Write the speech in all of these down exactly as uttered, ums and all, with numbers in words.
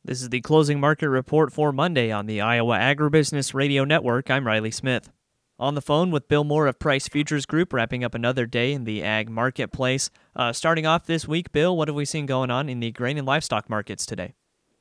This is the closing market report for Monday on the Iowa Agribusiness Radio Network. I'm Riley Smith. On the phone with Bill Moore of Price Futures Group, wrapping up another day in the ag marketplace. Uh, starting off this week, Bill, what have we seen going on in the grain and livestock markets today?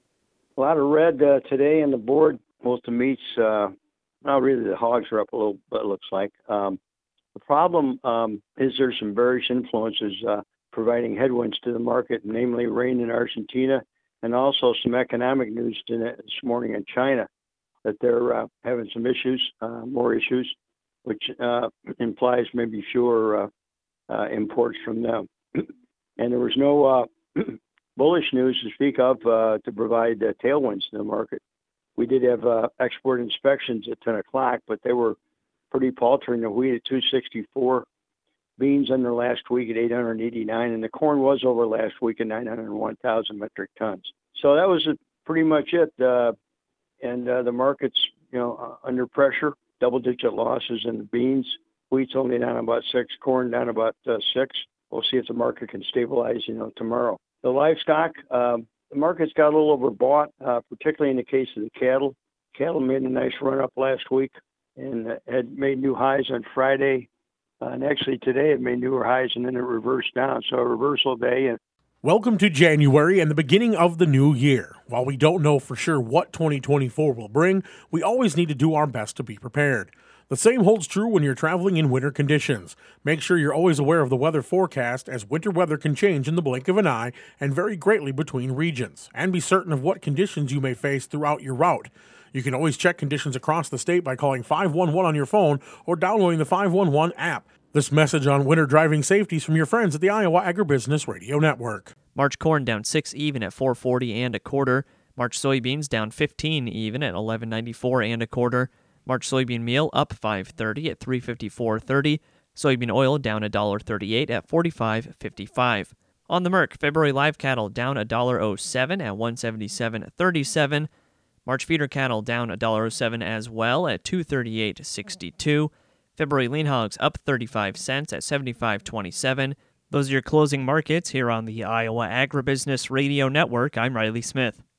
A lot of red uh, today on the board. Most of the meats, uh, well, really the hogs are up a little bit, it looks like. Um, the problem um, is there's some various influences uh, providing headwinds to the market, namely rain in Argentina, and also some economic news this morning in China that they're uh, having some issues, uh, more issues, which uh, implies maybe fewer uh, uh, imports from them. And there was no uh, bullish news to speak of uh, to provide uh, tailwinds to the market. We did have uh, export inspections at ten o'clock, but they were pretty paltry. The wheat at two sixty-four, beans under last week at eight eighty-nine, and the corn was over last week at nine hundred one thousand metric tons. So that was pretty much it. Uh, and uh, the market's, you know, uh, under pressure, double-digit losses in the beans. Wheat's only down about six, corn down about uh, six. We'll see if the market can stabilize, you know, tomorrow. The livestock, um, the market's got a little overbought, uh, particularly in the case of the cattle. Cattle made a nice run up last week and uh, had made new highs on Friday. Uh, and actually today it made newer highs and then it reversed down. So a reversal day. And Welcome to January and the beginning of the new year. While we don't know for sure what twenty twenty-four will bring, we always need to do our best to be prepared. The same holds true when you're traveling in winter conditions. Make sure you're always aware of the weather forecast, as winter weather can change in the blink of an eye and vary greatly between regions. And be certain of what conditions you may face throughout your route. You can always check conditions across the state by calling five one one on your phone or downloading the five one one app. This message on winter driving safety is from your friends at the Iowa Agribusiness Radio Network. March corn down six even at four forty and a quarter. March soybeans down fifteen even at eleven ninety-four and a quarter. March soybean meal up five thirty at three fifty-four thirty. Soybean oil down one thirty-eight at forty-five fifty-five. On the Merc, February live cattle down one oh seven at one seventy-seven thirty-seven. March feeder cattle down one oh seven as well at two thirty-eight sixty-two. February lean hogs up thirty-five cents at seventy-five twenty-seven. Those are your closing markets here on the Iowa Agribusiness Radio Network. I'm Riley Smith.